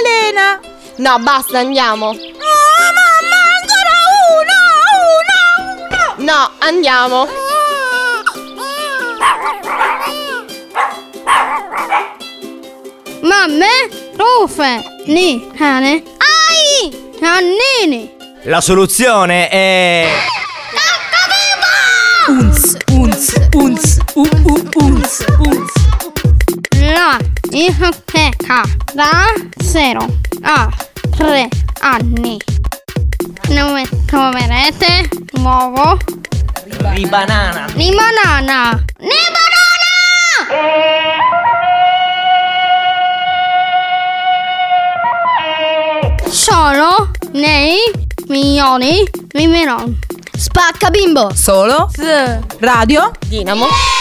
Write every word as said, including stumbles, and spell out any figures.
Elena. No, basta, andiamo. Oh, mamma, ancora uno, uno, uno. No, andiamo. Mamme, rufe, ni, cane, ai, annini. La soluzione è... Unz, unz, unz, u, u, unz, unz. La ipoteca da zero a tre anni. Non troverete nuovo Di banana. di banana. Di banana! Solo nei milioni di meloni. Spacca bimbo. Solo S Radio Dinamo.